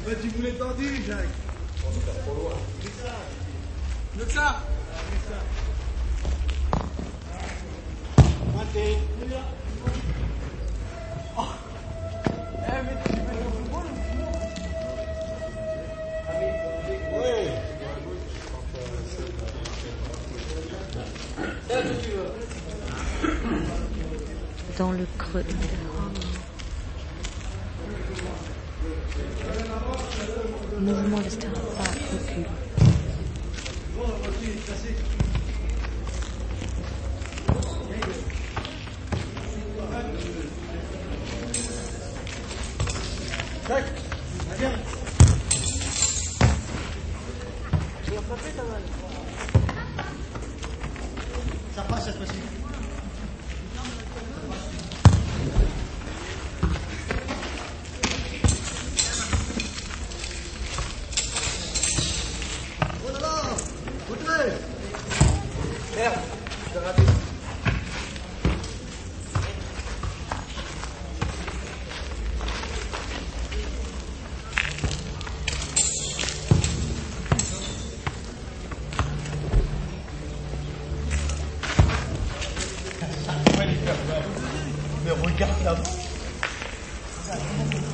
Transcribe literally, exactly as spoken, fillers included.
Bah, tu voulais tendu, Jacques. On va faire trop loin. Le ça. Pointé. Oh. Eh, mais tu veux jouer au football ou Oui. Dans le creux. Mouvement de start, pas recul. Tac, viens. Tu l'as pas fait ta balle. Ça passe cette fois-ci. Oh là là, Audrey. Merde, je l'ai raté. Mais regarde là-bas.